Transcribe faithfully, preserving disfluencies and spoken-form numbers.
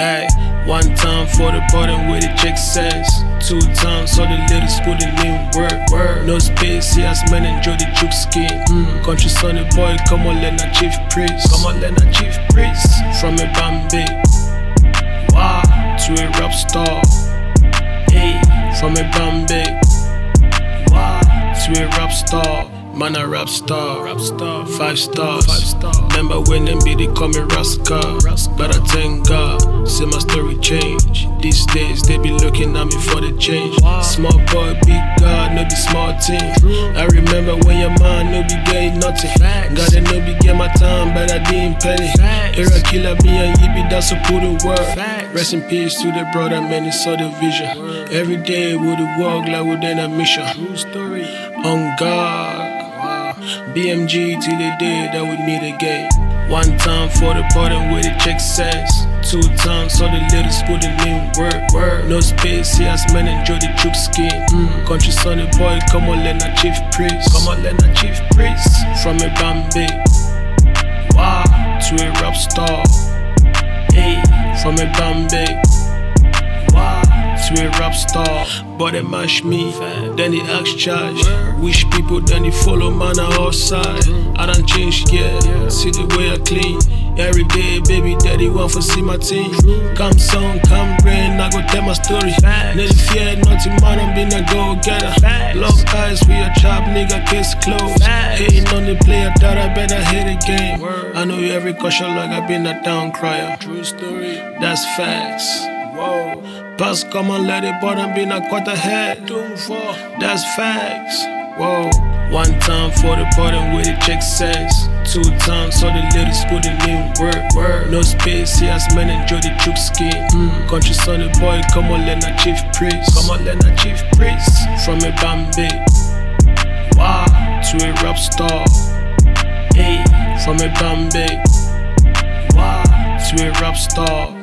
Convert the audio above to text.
Ay, one time for the bottom where the check says. Two times so the ladies wouldn't even work. Word. No space, yes, men enjoy the juke skin. Mm. Country sonny boy, come on, let our chief priest. Come on, let our chief priest. From a Bombay, wow, to a rap star. Hey, from a Bombay, wow, to a rap star. Man a rap star, rap star, five stars. Five star. Remember when them be they call me Rascal, but I thank God, see my story change. These days they be looking at me for the change. Wow. Small boy, big God, no be small team. True. I remember when your man no be getting nothing. Facts. Gotta no be get my time, but I didn't penny. Era killer me and you be that's a put the word. Facts. Rest in peace to the brother, man, he saw the vision. Word. Every day we would walk like within a mission. True story. On God. B M G till the day that we meet again. One time for the bottom where the check says. Two times so the ladies wouldn't even work. Word. No space, yes, men enjoy the juke skin. Mm. Country sonny boy, come on, let our chief priest. Come on, let our chief priest. From a Bombay, wow, to a rap star. Hey, from a Bombay, wow, to a rap star. But they mash me, then they ask charge. Wish people, then they follow man on our side. I done changed, yeah, see the way I clean. Every day, baby daddy want to see my team. Come song, come rain, I go tell my story. Never fear nothing, man, I'm been a go-getter. Lock eyes, we a chop, nigga, case closed. Hating on the player, that I better hit the game. I know you every caution like I been a down crier. True story, that's facts. Whoa. Pass, come on, let it bottom be a quarter head. That's facts. Whoa. One time for the bottom where the check says. Two times so the ladies wouldn't even work. Word. No space, yes, men enjoy the juke skin. Mm. Country sonny boy, come on, let our chief priest. Come on, let our chief priest. From a Bombay, wow, to a rap star. Hey, from a Bombay, wow, to a rap star.